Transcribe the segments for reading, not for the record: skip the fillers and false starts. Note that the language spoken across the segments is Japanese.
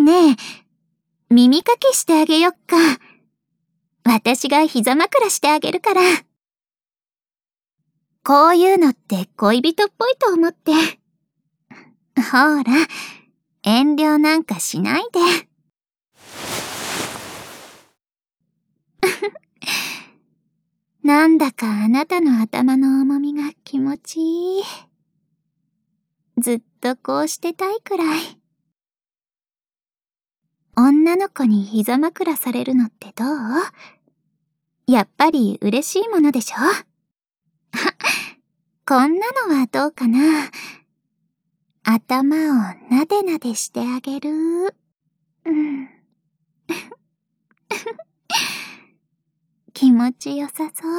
ねえ、耳かきしてあげよっか。私が膝枕してあげるから。こういうのって恋人っぽいと思って。ほら、遠慮なんかしないで。なんだかあなたの頭の重みが気持ちいい。ずっとこうしてたいくらい。女の子に膝枕されるのってどう？やっぱり嬉しいものでしょ？こんなのはどうかな。頭をなでなでしてあげる。うん。気持ちよさそう。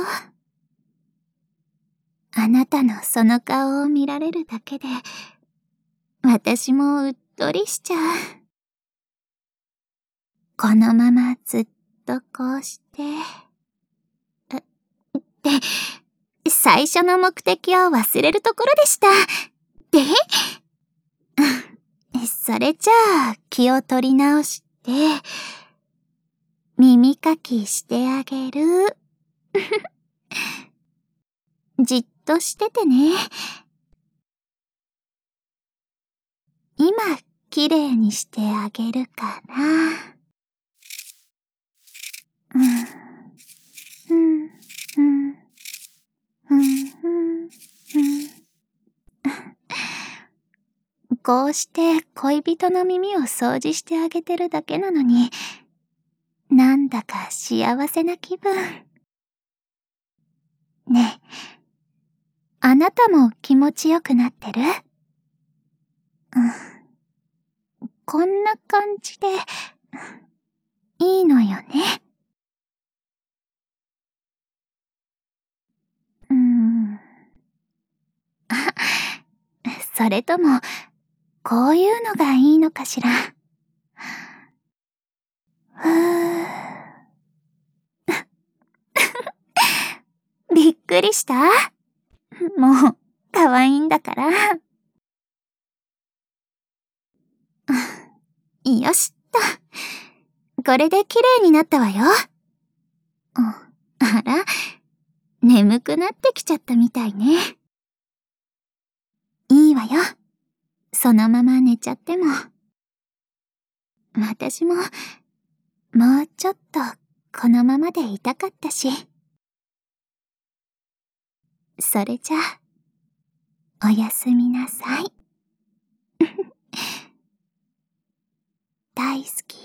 あなたのその顔を見られるだけで、私もうっとりしちゃう。このままずっとこうして。で、最初の目的を忘れるところでした。で、それじゃあ気を取り直して、耳かきしてあげる。じっとしててね。今、きれいにしてあげるから。うん、うん、うん、うん、うん。こうして恋人の耳を掃除してあげてるだけなのに、なんだか幸せな気分。ねえ、あなたも気持ちよくなってる？うん、こんな感じで、いいのよね。あ、それとも、こういうのがいいのかしら。ふぅ。びっくりした？もう、可愛いんだから。よしっと。これで綺麗になったわよ。あら、眠くなってきちゃったみたいね。いいわよ。そのまま寝ちゃっても。私も、もうちょっとこのままでいたかったし。それじゃあ、おやすみなさい。大好き。